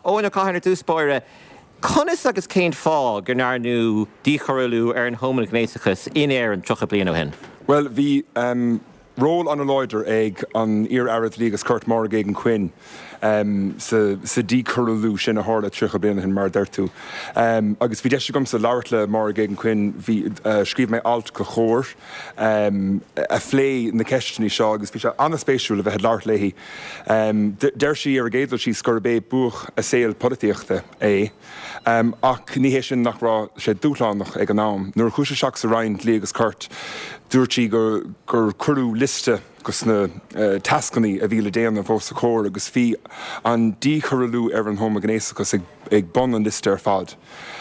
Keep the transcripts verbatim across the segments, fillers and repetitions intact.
óna cáhanna dúspóire, conas agus céint fá gur nárnú díchorúlú ar an Homan Gnéisachas in air an trocha bliana ó hen? Well, bhí um, ról an a loidir ag an ir airad lígus Curt Morgan an Quinn um, sa, sa díchorúlú sin a hála trocha bliana hin mar dertú. Um, agus bhí deiste gom sa labhart le Morgan Quinn bhí uh, scríb mé alt go chóir um, a phlé na ceistení seo agus bhí se anna spéisiúil a bheit labhart léhí. Um, der sí ar a géadal sí scorbé buch a saoil polítíochta é. Um, ach ní hé sin nach rá sé dúlánach ag an nám. Nuair chúise seach sa rainn lí agus Curt, dúirtí gur gur curú liste gus na uh, tascaní a bhíle déanana bhó sa cóir agus bhí an díchorúlú ar an Homan Gnéisachas ag, ag bon an liste ar fad.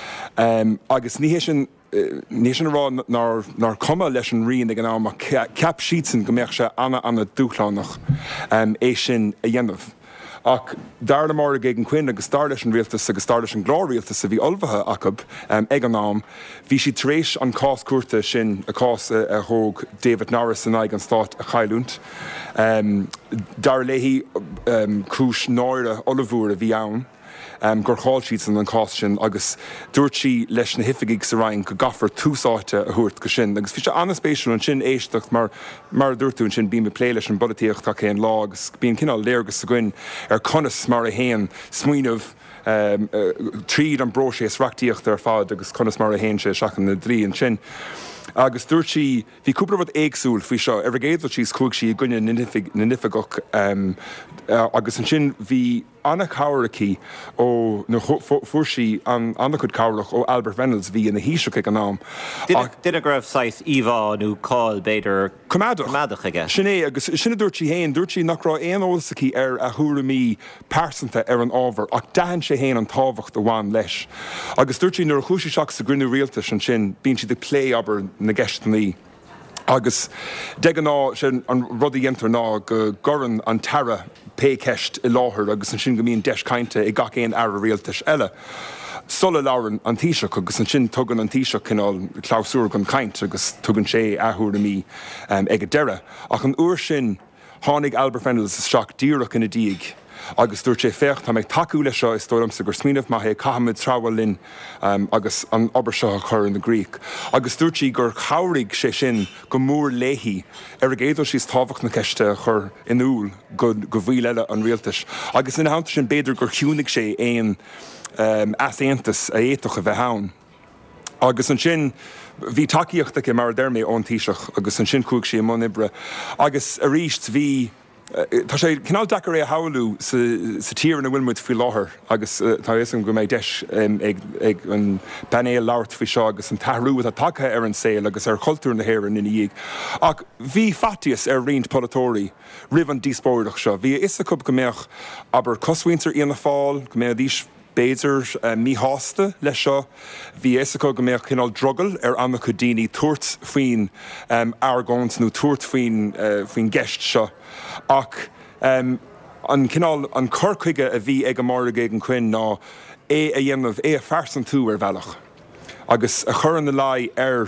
Um, agus ní hé sin uh, ní sin rá nar, nar cuma leis an rion ag an nám ach ceap síitsan go mbeadh sé anna anna dúlánach um, é sin a dhéanamh. Ach dar na mar ag an Quinn agus dar leis an rialtas agus dar leis an glórialtas a bhí olbhathe acab um, ag an nám, bhí si tréis an cás cuarta sin a cás a, a thóg David Norris an aig an stát a chailúnt. Um, dar léhí um, cúis náire olivúr a bhí ann. Um, gur cháil siad san an cás sin agus dúirt si leis na hifigiigh sa rainn go gafar túsáte a thuairt go sin. Agus bhí sé anna spéisiúil an sin éisteach mar mar dúirtún sin bí me plé leis an bolíocht tá céan lá agus bíon cinál léargus sa gcuin ar conas mar a héan smuoinmh um, uh, tríd an bro sé sreachtaíocht ar fád agus conas mar a héan sé seachan na drí an sin. Agus dúirt si bhí cúpla rud éagsúil faoi seo ar a géadal síos cúig si gcuine na nifigach um, uh, agus an sin bhí anna cabhraí ó na fuairsaí an anna chud cabhrach ó Albert Reynolds bhí ina híiseach ag an nám. Duine go raibh sais íbháinú cáil beidir cumadach aige. Sinné agus sinna dúirt si héin, dúirt si nach rá éon ólasaí ar a thuairimí persanta ar an ábhar ach dahan sé héin an tábhacht a bháin leis. Agus dúirt si nuair a chúisi seach sa grinú rialtas an sin, bíonn si de lé aber na gceistanaí. Agus de an ná sin an rudí dhéantar ná go gorann an tara péceist i láthair agus an sin go míon deis cainte i gach éon air a rialtas eile. Sulla láran an tíiseach agus an sin tugann an tíiseach cinál chlásúr an caint agus tugann sé athúairimí um, ag a deire. Ach an uair sin tháinig Albert Reynolds isteach díreach ina díag. Agus dúirt sé fécht tá méid takeú lei seo is tólam sa gur smíanamh maithe caihamid trábhail um, agus an obair seo a chur in na Gríoch. Agus dúirt sí gur chabhraigh sé sin go mór léhí ar a géadal síos tábhacht na ceiste chur in úl go, go bhí eile an rialtas. Agus ina hananta sin beidir gur chiúnig sé éon um, asaontas a éitoch a bheith ann. Agus an sin bhí takeíochta go mar dermé ón tíiseach agus an sin cúig sé món ibre. Agus a ríist bhí Tá sé cinál dachar é a haú sa tíir na bhfuilmuid fao láthair agus tá éam go méid deis ag an banéal labhart fao seo agus an tathhrú a take ar an saoil agus ar cultúr na hhéireann ina dhéag. Ach bhí fatias ar riont polatóirí ribh an díospóireach seo. Bhí is a cub go mbeadh aber coshaintear íana fáil go mbeadh díos béidir uh, mí hásta leis seo, bhí éasacó go mbeadh cinál drogal ar anna chu daoine tuairt faoin um, argóns nó tuairt faoin uh, faoin gceist seo. Ach um, an cinál an corchuige a bhí ag an Morgan ag an Quinn ná é a dhéanamh é a fersan tú ar bhealach. Agus a chur an na lai ar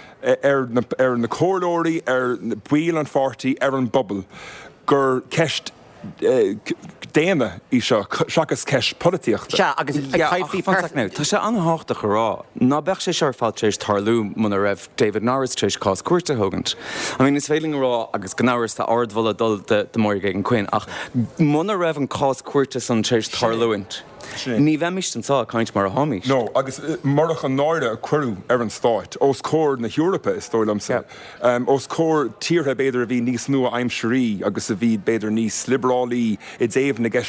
ar na, ar na córdóirí, ar na buil an fortaí, ar an bubble, gur ceist Uh, déana í seo seachas ceis polítíochta. Se agus caithí perfect. Tá sé anthachta go rá. Ná bheadh sé sear fáil trééis tarlú muna raibh David Norris trééis cás cuairte thugant. I mean, is féling rá agus go náras tá ardmhla dul de Morgan an Quinn ach muna raibh an cás cuairte san trééis tarlúint. Ní bheimiist an tá caint mar a hamis. No, agus marach an náide a cuireú ar an stáit. Os cór na Europa is tólamsa. Yeah. Um, os cór tíortha beidir a bhí níos nua aimseí agus a bhí beidir níos liberálí i déobh na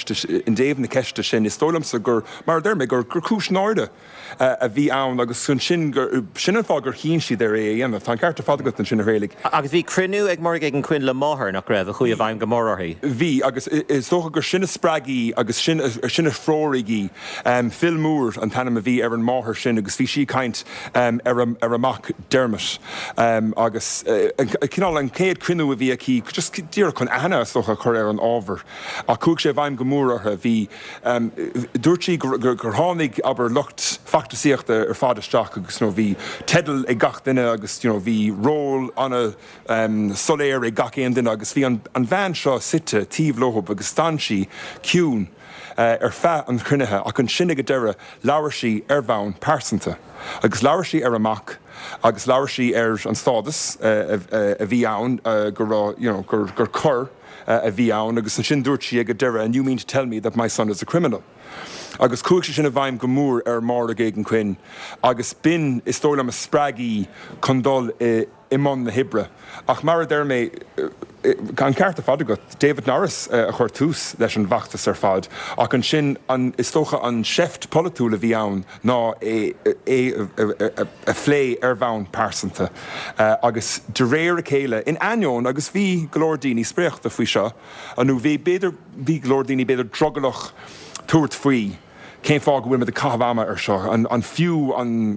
ceiste sin is tólamsa gur mar derrma gur gur cúis náide uh, a bhí ann agus chun sin gur sinan fá gur hín si ar é dhéanamh. Tá ceart a fád agat an sin rélig. Agus bhí crinú ag Morgan an Quinn le máthair nach raibh a chuí a bhaim go mórthaí. Bhí agus is dócha gur sinna spragií agus sinna fróraigh Um, Phil Moore an tanam a bhí ar an máthair sin agus bhí si caint um, ar, a, ar amach Dermot um, agus uh, cinál an céad crinú a bhí aquí just dír chun ana socha chur ar an ábhar a cúg sé bhaim go móratha bhí um, dúirtí gur, gur, gur tháinig aber lucht factasíochta ar fádisteach agus nó bhí tedal ag gach duine agus you know, bhí ról anna um, soléir ag gach éon duine agus bhí an, an bhean seo site tíomh lóthb agus stansi ciún ar fe an chrunnethe ach an sinne go deire leabhar sí ar bhain pásanta. Agus leabhar sí ar amach, agus leabhar sí ar an stádas a bhí ann gur gur chur a bhí ann, agus an sin dúirt sí go deire, and you mean to tell me that my son is a criminal. Agus cúig sé sin a bhaim go mór ar mar a géigen chuin, agus bin is tóil am a sprágaí chundul i món na hibre. Ach mar a d mé gan ceart a fad agat, David Norris a chuir tús leis an bhachttas ar fad, ach an sin is tócha an seft politúla bhí ann ná é a phlé ar bhain pásanta. Agus de réir a chéile in aineoin agus bhí glórdíní spréachta faoi seo, anú bhí beidir bhí glórdíní beidir drogalach tuairt faoi céim fág bhfuil me de cahabhama ar seo, an fiú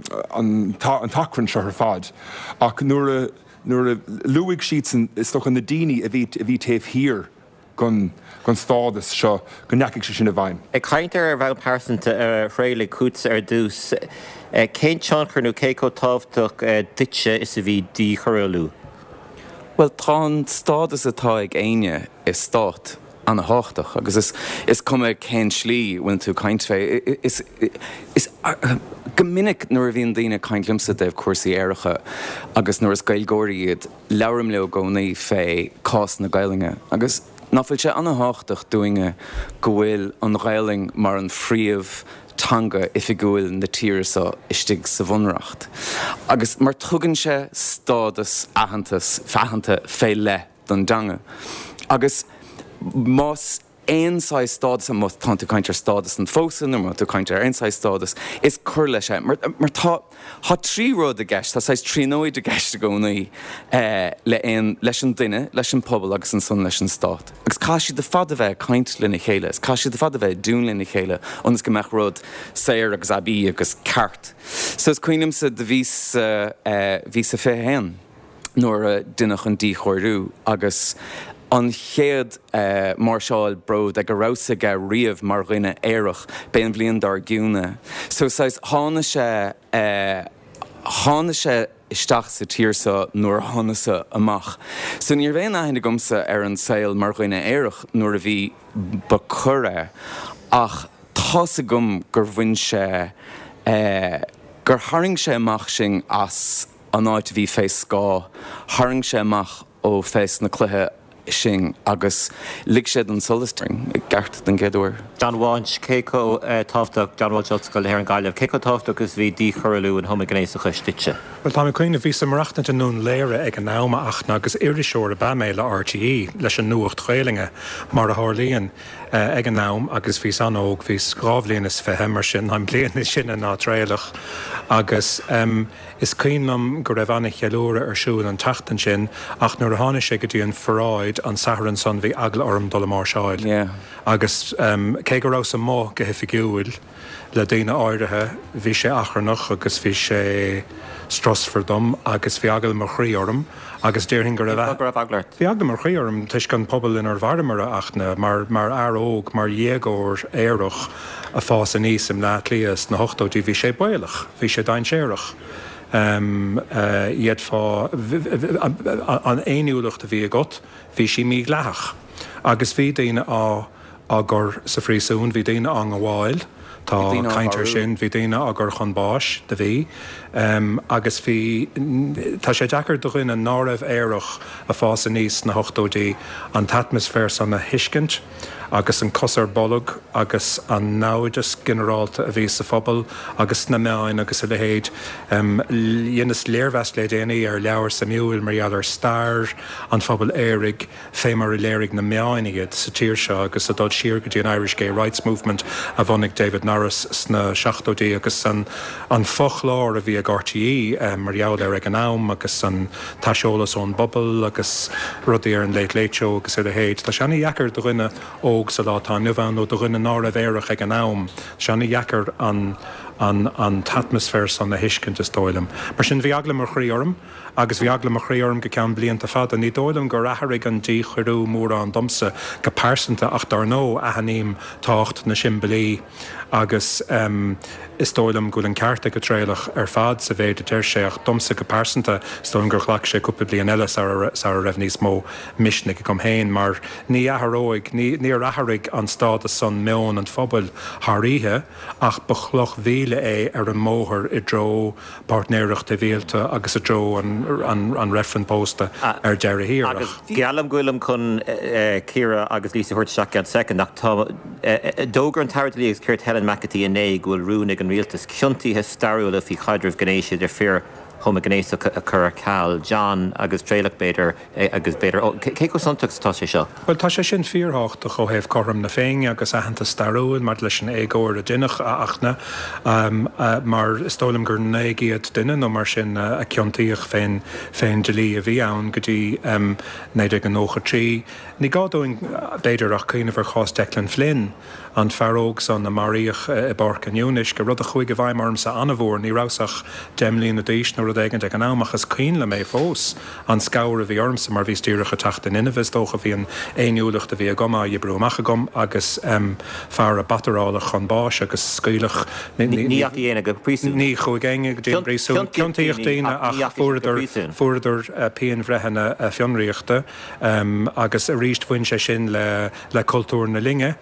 an tacrann seo ar fad. Ach nuair a luigh siad is toch an na daoine a bhí taobh hir gon stádas seo go neacaigh sé sin a bhaim. Ag chaintear ar bhain pásanta ar réile cúts ar dús, cén teanchar nó cé có tábhtach duitse is a bhí dí chorúlú? Well, tá an stádas atá ag aine is stát an a háchtach, agus is, is cuma cén slí bhain tú caint fé. Is, is uh, gomininic nuair a bhíon daoine caintlimsa déobh cuasaí éireacha, agus nuair is gailgóirí iad leabharim leo gcónaí fé cás na gailinge. Agus nafuil sé an a háchtach dúinge go bhfuil an gailing mar an phríomh tanga ifi gohfuil na tíirsa istigh sa bhunracht. Agus mar tugann sé stádas ahantas fehananta fé le don danga. Agus Más éonáid stádas a más tá tú caintear stádas an fósan, mar tú caintear éonáid stádas, is cur lei sé. Mar tá trí rud a gceist, tá sais trí nóid a gceist a gcónaí le leis an duine, leis an pobl agus an son leis an stát. Agus cá siad de fad a bheith caint lena chéile, cá siad de fad a bheith dún lena chéile, onas go meach rud séir agus abí agus ceart. So is cuinim sa de vís a fé hen, nóair duineach an dí chóirú, agus an chéad uh, mar seáil brod ag go rásaige riamh mar ghine éireach ben bblion dar giúna. So sais hána sé uh, hána sé isteach sa tíorsa nuair hánasa amach. So níor bhéon aithna gomsa ar an saoil mar ghine éireach nuair a bhí ba cura, ach tá sa gom gur bhain sé uh, gur tharing sé amach sin as an áit bhí fés scá, tharing sé amach ó fés na cluthe sin agus lig sé an solistring ag gart den géadúir. John Walsh, céco tábhtach John Walsh go léir an gaiileh, céco tábhtach agus bhí dí chorúlú an thuma gnééisach stitse. Well, tá chuoine bhí sa marachtainte nún léire ag an náma achna agus iriseoir a baméile R T E leis an nuacht chréilinge mar a thorlíonn ag an nám agus bhí anóg bhí scrábhlíon is fethe mar sin an blian is sin ná tréilech agus um, is cínnam go raibh anna chealúra ar siúil an tatan sin ach nuair a tháinig sé go dtí an forráid an saharan son bhí agla orm dul mar seáil. Yeah. Agus um, cé go rás mó go hifigiúil le daoine áirithe bhí sé achrannach agus bhí sé strasfordom agus bhí agla mar chríorm agus déirhin go raibh bhí agla mar chríorm tuis gan pobl in ar bharmar achna mar mar aróg mar dhéagóir éireach a fás an níos im leat lías na hochtóidí bhí sé bailach, bhí sé dain séireach. Um, uh, iad fá an éúlacht a bhí a got, bhí sí mí leach. Agus bhí daine á agur sa phríosún, bhí daine an gháil, tá caintear sin, bhí daine agur chun báis de bhí, um, agus bhí tá sé deacair do chuin an náramh éireach a fás a níos na hochtóidí an atmosfér san na hiiscint, agus an cosar bolog, agus an náidas generálta a bhí sa phobal, agus na meáin agus a lehéid. Um, Dhéanas léirvest le déanaí ar leabhar sa miúil mar ar stair an phobal éirig fé mar i léirigh na meáin iad sa tíir seo, agus a dod siar go dtí an Irish Gay Rights Movement a bhanig David Norris sna seachtóidí agus an, an fochlár a bhí ag R T E um, mar jaall ar ag an nám, agus an taiseolalas ón bubble, agus rudaí ar an Late Late Show agus a lehéid. Tá seanna dheacair do rinne ó sa látá nuhan ó do rinne náramh éireach ag an nám, seanna dheacair an an, an atmosfér san na hiiscint is dóilm. Mar sin bhí agla mar chríorm, agus bhí agla mar chríorm go ceann blianta fad a ní dóilm go rathaigh an dí chuirú mór an domsa go pásanta ach dar nó a haníim tácht na simbelí agus um, is dóilm go an cearta go tréilech ar fad sa bhéad a deir sé ach domsa go pásanta stóilm gur chhlaach sé cúpla blian eile sa a raibh níos mó misnig go héin, mar ní athróig, ní, ní rathaigh an stád a san meón an fphobal tháríthe ach bachloch bhíle é ar an móthir i dro partnéireacht a bhéalta agus a dro an, an, an referent posta ah, ar deire hir. Agus gealam gwilm chun Ciara agus Lisa Hurt seach an second nach tá dógur an tairdlí agus Ciart Helen McAtee in é ghfuil rúnig an rialtas ciuntaí he starúil a fi chaidirh gnéisiad ar fear Home gnéach a chur Cal, John agus tréilech beidir agus beidir. Cé go santas tá sé seo? Well tá sé sin fíorthacht a cho héh chom na féin agus ahananta starúin mar leis an égóir a duineach a achna um, uh, mar stólam gur négiad duine nó mar sin uh, a ceantaíoch féin féin delí a bhí ann go dtí um, néidir an nócha trí. Ní gáúin beidir ach chuoineh chás Declan Flynn an fearóg san na maríoch i barc an Iúnis go rud a chuig go bhaimmarm sa anmhór ní rásach demlíon na díis nó dgan ag an ámachchas cín le mé fós an scair a bhí ormsa mar bhí stíirecha tacht in inmhis dócha bhí an éúlacht a bhí a gomá i brúmacha gom agus um, fear a batarrála chunbáis agus scuilech ní dhéana go prísú ní chuig éige dé brísú ceantaíocht daine ach fuidir peon bhreithanna a fionraíochta um, agus a ríist bhain sé sin le, le cultúr na linge.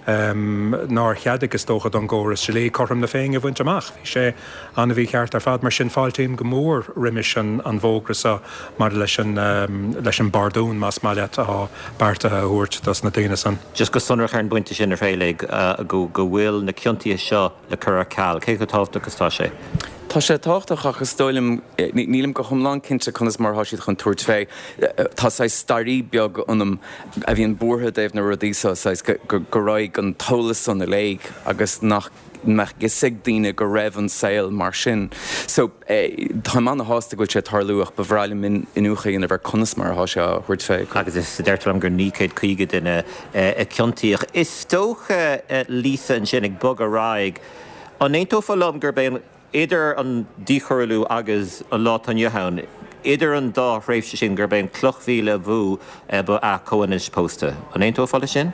Um, ná cheadagus tócha don ggóras se lé chom na féin a bhaint amach. Bhí sé anna bhí ceart ar fad mar sin fáiltíim go mór riimiis an, an bhógrasa mar leis an, um, leis an bardún más maiile a bartathe thuirt das na daine san. Just go sunrach ar an buinte sin ar féilig uh, go, go bhfuil na ciuntaí seo le chur Cal. Cé go tábhta agus tá sé? Tá sé táchtach agus dóilm nílim go chumlán cinnte chunas mar háisiad chun túirt fé. Tá sé starí beag anm a bhíon búthe déobh na rudísa go raig an tolas san na léig agus nach meach gisig daine go raibh an saoil mar sin. So tá man na hásta goil sé tarlúach bhrálim in inúchaí a bhar conas mar há se thuirt fé. Agus is deirtarm gur nícéad chuige duine ciuntaíoch. Is tócha Lisa an sin ag bug a raig an éontófalm gur ben Idir an díchorlú agus an lá an Johann, idir an dá réifse sin gur ben clochhíle bhú ba a cohanis posta. An éontófáile sin?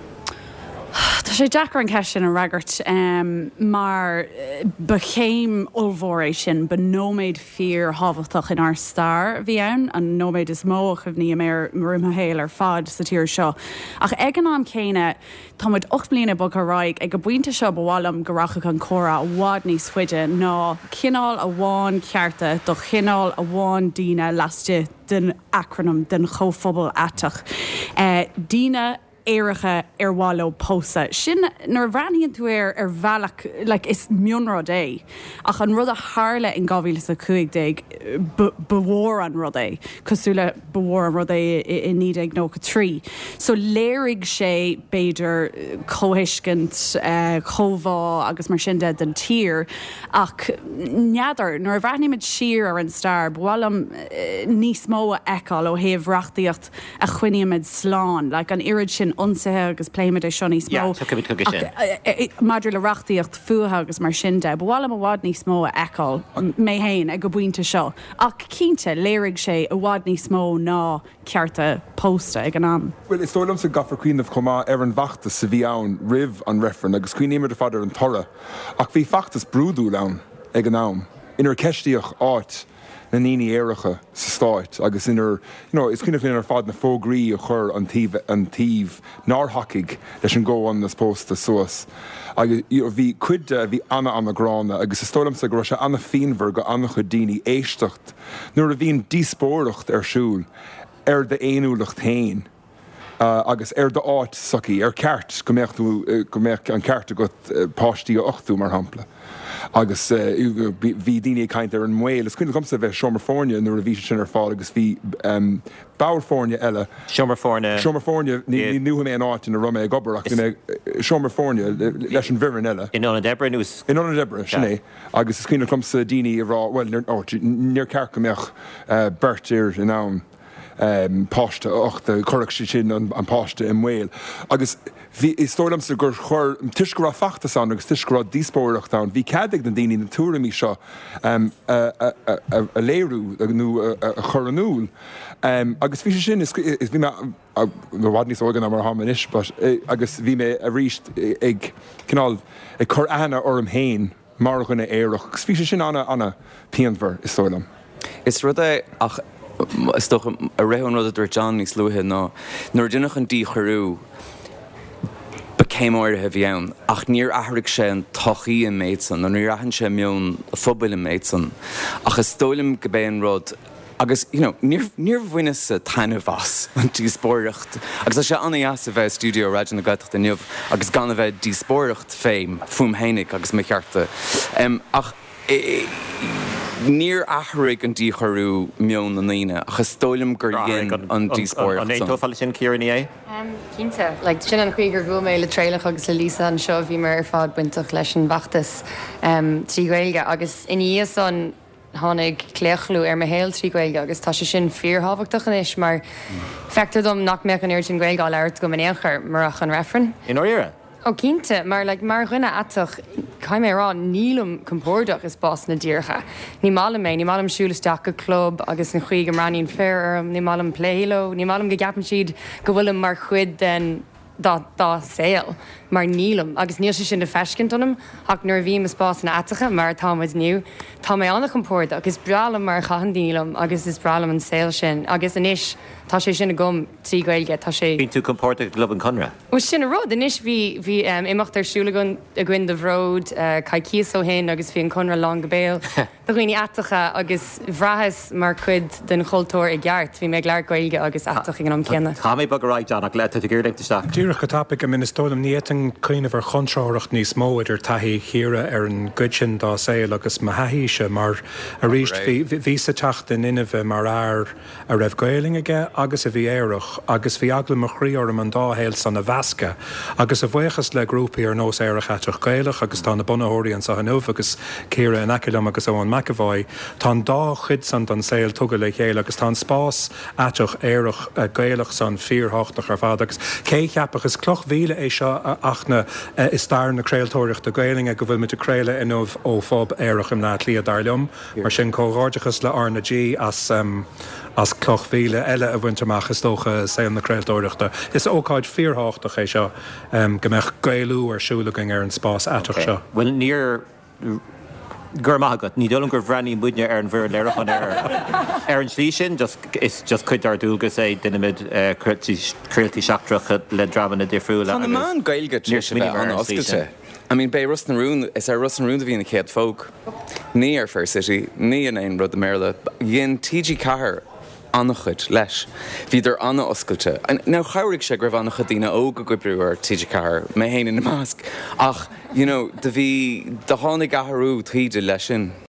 Tá sé Jackar an ceis sin a ragart um, mar bechéim olmhóréis sin ba nóméid fír hábhachtach in ar star bhí ann an nóméid is móach a bhní mé rimtha héil ar fad sa tíir seo. Ach ag an am céine táid ocht bliana bug a raig ag go buinte seo bhhalam go racha an chora a bhád níos fuide ná cinál a bháin cearta do chinál a bháin díine laste den acronym den chóphobal atach. Uh, díine éiricha ar bháiló pósa. Sin nar bhreaníonn tú ar ar bhealach like, is mionrad é. Ach an rud a hála in gábhíle sa chuig déag bhór an rud é, cosúla bhór an rud é i ní ag nó go trí. So léirigh sé beidir cóhéiscint uh, chomhá agus mar sin de den tír ach neadar nar bhreaníimiid siar ar an star bhhalam uh, níos mó a eáil ó héobh reachtaíocht a chuineimiid sláán, like an irid sin unsathe agus pléimiid é seo níos mó. Maidir le reachtaíocht fuathe agus mar sin de, bhhail am a bhád níos mó a eáil mé héin ag go buinte seo. Ach cínte léirigh sé a bhád níos mó ná cearta pósta ag an am. Well, is tólam sa gafar cuioinmh chumá ar an bhachtas sa bhí ann ribh an referan agus cuioinéimiid a fadar an tora. Ach bhí fachtas brúdú ann ag an am. Inar ceistíoch áit na níní éiricha sa stáit agus inar, you know, is cuioineh ar fad na fógraí a chur an tíh an tíh nárthacaigh leis an ggóán na spósta suas. Agus bhí cuide bhí anna an na grána agus is tólam sa go se anna féinmhar go anna chu daoine éisteacht nuair a bhíon díspóireacht ar siúl ar de éonúlacht tain. Uh, agus ar de áit sací ar ceart go méochtú go méocht an ceart a go páistí a ochtú mar hampla. Agus bhí daine caint ar an mhail, is cuine gomsa bheith Seomar-Fórne nuair a bhí sin ar fáil agus bhí um, Báir-Fórne eile. Seomar-Fórne. Seomar-Fórne ní nuha mé an áit in a roma ag gobar ach Seomar-Fórne leis an bhírin eile. In Óna Debre nús. In Óna Debre, sinné. Agus is cuine gomsa daine rá, well, níor ceart go méoch bert ar in ann. Um, páiste ochta choraigh sin an, an páiste in mhail. Agus Bhí is tólam sa gur chur tuisgur fachtas an agus tuisgur díspóireach da, bhí cadig den daoine na túra mí seo a léirú nó a choranúil. Agus bhí sin is bhí bhhad níos ógan mar haman is, agus bhí mé a ríist ag cinál ag chur ana orm héin mar chuna éireach. Gus bhí sin anna anna peanmhar is tólam. Is rud é ach is doch a réhann rud a dúir John níos luúthe ná nuair dunnach an dí chorú becéim áirithe bhíann, ach níor athraigh sé an tochaí an méidsan, nó níor ahann sé miún a phobail an méidsan, ach is tólim go béon rud agus you know, níor bhuine sa tainmhas an díospóireacht. Agus sé anna as a bheith stúdio raidir na gaiiteach den niuh, agus gan a bheith díospóireacht féim fum hénig agus me chearta. Um, ach níor athraigh an dí chorú miún na líine, agus tólim gur dhéon an díospóireacht. An éon tófáil sin cíar ní é? Cínte, le sin an chuig gur bhfuil mé le tréilech agus le lísa an seo bhí mar ar fád buintach leis an bachtas trí gaeilge, agus in íos an tháinig cléochlú ar mahéal trí gaeilge, agus tá sé sin fíorthabhachtach inis, mar feictar dom nach meach an airtin gaeilge leirt go manéachar marach an referen. In áire? Ó cínte, mar le mar rinne atach caiim mé rá nílam compórdach is bás na ddíorcha. Ní málam mé, ní málam siúlasteach go club agus an chuig am ranín fearm, ní málam pléilo, ní málam go gapan siad go bhfuilm mar chuid den dá dá saoil mar nílam, agus níl sé sin de feiscint anm, ach nuair bhí is bás na atacha mar táid nniu, tá mé anna compórda, agus brealam mar chahan nílam, agus is brealam an saoil sin, agus inis tá sé sin a gom trí gaeilge, tá sé... Bhín tú compórta glob an conra? Well, sin a rud, inis bhí bhí um, imacht ar siúlagan a gcuin de bhród, uh, caiicias ó hain agus bhí an conra lang go béal. Do ghuioine atacha agus bhrahas mar chud den choultóir i gceart, bhí mé leir gaeilge agus atach ag an am ceanna. Tá mé bag ráid anach le a ggéir leimteach. Dúrach go tapig a ministólam nían chuoineh ar chonseoireacht níos mó idir taithí chéire ar an goidsin dá saoil agus maithíise mar a ríist bhí sa teach den inmh mar air a raibh gaeling aige agus a bhí éireach, agus bhí agla mo chríorm an dáhéil san na bhesca, agus a bhuichas le grúpaí ar nós éireach eiteach gaelach, agus tá na bunathirí an sa hanmh agus céire an Acilam agus óan McAvoy, tá dá chud san don saoil tuga le chéile, agus tá spás eiteach éireach gaelach san fíorthach ar fad, agus cé cheapach is cloch bhíle é seo achna is stair na créaltóireacht do gaelinge go bhfuil mit a créile inmh ó fob éireach im ná lí a darlumm, mar sin córáidechas le Arna G as um, as cloch bhíle eile a bhainteach is tócha saoil na créaltóireachta. Is ócáid fíorthach é seo um, go mbeadh gaelú ar siúlagang ar an spás eiteach seo. Well, níor gur maigad, ní dólam gur bhreaní muidne ar an bhir léireach an air ar an slí sin, is just chuid ar dúgus é dunaid cruiltí seachtracha le draman na difriúla. Tá na man gaeilge trí sé bheith an oscailte. I mean, bei Russ na Rún, is ar Russ na Rún a bhí na céad fóg. Ní ar Fair City, ní an aon rud a méile. Dhéon T G Cahir annachid leis. Bhí idir anna oscailte. Ná chairigh sé greibh annacha dtíine óga go breú ar T G Cahir, mé héana in na másc. Ach, you know, de bhí de tháinig athrú tríide leis sin.